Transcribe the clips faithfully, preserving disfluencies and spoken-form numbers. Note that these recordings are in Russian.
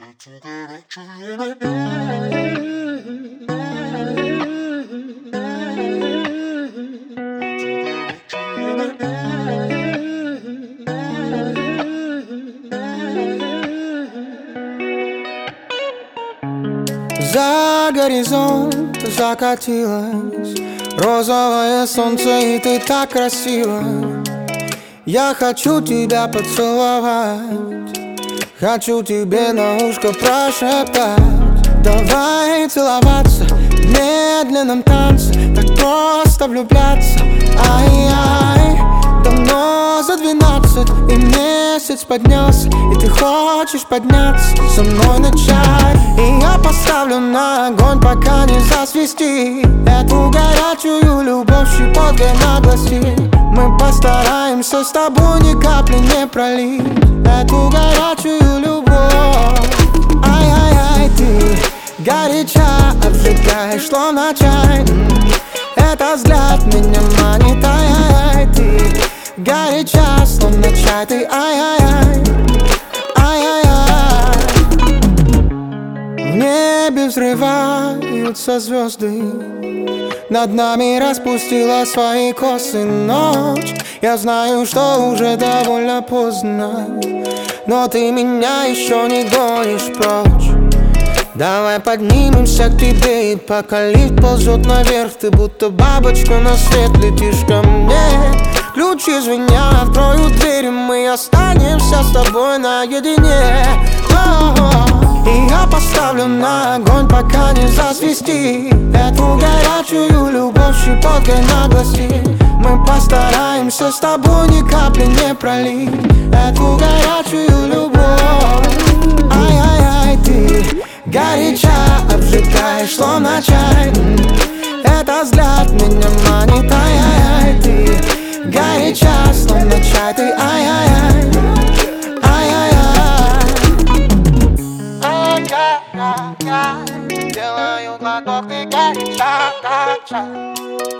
За горизонт закатилось розовое солнце, и ты так красива. Я хочу тебя поцеловать, хочу тебе на ушко прошептать. Давай целоваться в медленном танце, так просто влюбляться. Ай-яй, давно за двенадцать, и месяц поднялся, и ты хочешь подняться со мной начать. И я поставлю на огонь, пока не засвести эту горячую любовь щепоткой на гласи. Мы постараемся с тобой ни капли не пролить эту горячую любовь. Ай-яй-яй, ты горяча, обжигаешь, словно чай. Этот взгляд меня манит. Ай-яй-яй, ты горяча, словно чай. Ты ай-яй-яй, ай-яй-яй. В небе взрываются звезды, над нами распустила свои косы ночь. Я знаю, что уже довольно поздно, но ты меня еще не гонишь прочь. Давай поднимемся к тебе, и пока лифт ползет наверх, ты будто бабочка на свет летишь ко мне. Ключи звенят, открою дверь, и мы останемся с тобой наедине. И я поставлю на огонь, пока не засвести эту горячую любовь щепоткой на гласи. Мы постараемся с тобой ни капли не пролить эту горячую любовь. Ай-яй-яй, ты горяча, обжигаешь, словно чай. Этот взгляд меня манит. Ай-яй-яй, ты горяча, словно чай. Ты ай-яй-яй, ай-яй-яй. Ай-яй-яй, делаю глоток, ты горяча, как чай.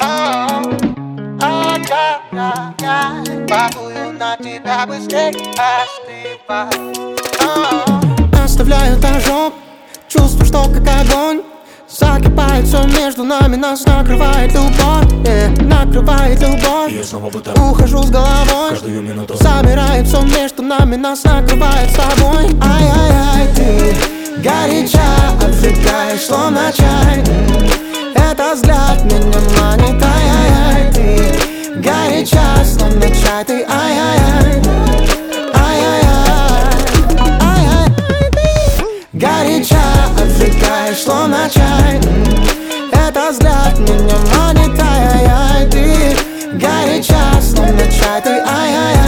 Ай-яй-яй, пакую на тебя быстрей остывай. Оставляю ожог, чувствую, что как огонь закипает все между нами, нас накрывает любовь, yeah, накрывает любовь. Я снова будто ухожу с головой, каждую минуту замирает все между нами, нас накрывает с тобой. Ай-яй-яй, ты горяча, обжигаешь, словно чай. Этот взгляд меня манит. Ай-яй-яй, ты горяча, словно чай. Ты ай-яй-яй, ай-яй-яй, ай-яй-яй, ты горяча, обжигаешь, словно чай. Этот взгляд меня манит. Ай-яй-яй, ты горяча, словно чай. Ты ай-яй-яй.